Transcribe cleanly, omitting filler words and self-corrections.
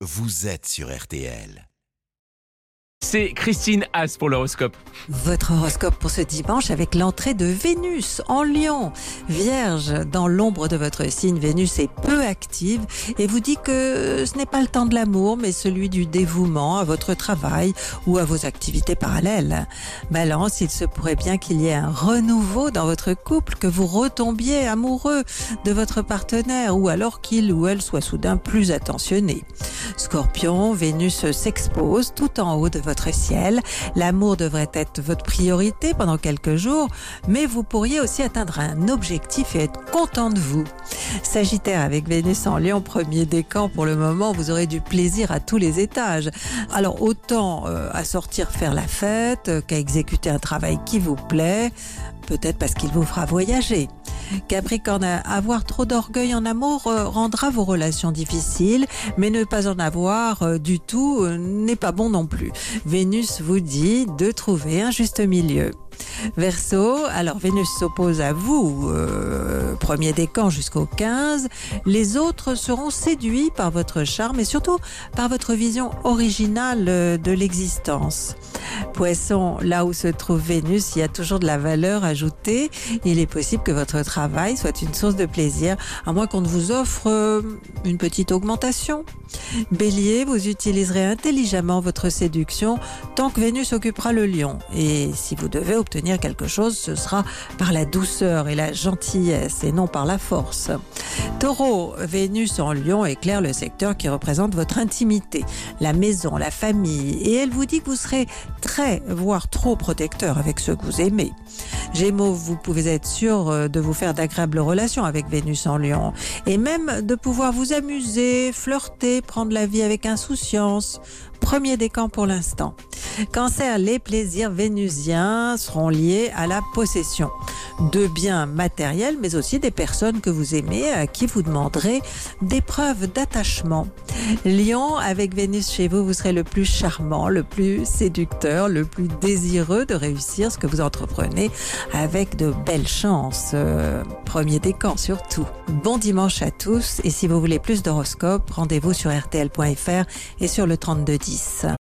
vous êtes sur RTL. C'est Christine Haas pour l'horoscope. Votre horoscope pour ce dimanche avec l'entrée de Vénus en Lion. Vierge, dans l'ombre de votre signe, Vénus est peu active et vous dit que ce n'est pas le temps de l'amour, mais celui du dévouement à votre travail ou à vos activités parallèles. Balance, il se pourrait bien qu'il y ait un renouveau dans votre couple, que vous retombiez amoureux de votre partenaire ou alors qu'il ou elle soit soudain plus attentionné. Scorpion, Vénus s'expose tout en haut de votre ciel. L'amour devrait être votre priorité pendant quelques jours, mais vous pourriez aussi atteindre un objectif et être content de vous. Sagittaire, avec Vénus en Lion, premier décan pour le moment, vous aurez du plaisir à tous les étages. Alors autant à sortir faire la fête qu'à exécuter un travail qui vous plaît, peut-être parce qu'il vous fera voyager. Capricorne, avoir trop d'orgueil en amour rendra vos relations difficiles, mais ne pas en avoir du tout n'est pas bon non plus. Vénus vous dit de trouver un juste milieu. Verseau, alors Vénus s'oppose à vous, premier décan jusqu'au 15. Les autres seront séduits par votre charme et surtout par votre vision originale de l'existence. Poisson, là où se trouve Vénus, il y a toujours de la valeur ajoutée. Il est possible que votre travail soit une source de plaisir, à moins qu'on ne vous offre une petite augmentation. Bélier, vous utiliserez intelligemment votre séduction tant que Vénus occupera le Lion. Et si vous devez obtenir quelque chose, ce sera par la douceur et la gentillesse et non par la force. Taureau, Vénus en Lion éclaire le secteur qui représente votre intimité, la maison, la famille, et elle vous dit que vous serez très, voire trop protecteur avec ceux que vous aimez. Gémeaux, vous pouvez être sûr de vous faire d'agréables relations avec Vénus en Lion et même de pouvoir vous amuser, flirter, prendre la vie avec insouciance. Premier décan pour l'instant. Cancer, les plaisirs vénusiens seront liés à la possession de biens matériels, mais aussi des personnes que vous aimez, à qui vous demanderez des preuves d'attachement. Lion, avec Vénus chez vous, vous serez le plus charmant, le plus séducteur, le plus désireux de réussir ce que vous entreprenez avec de belles chances. Premier décan surtout. Bon dimanche à tous et si vous voulez plus d'horoscopes, rendez-vous sur rtl.fr et sur le 3210.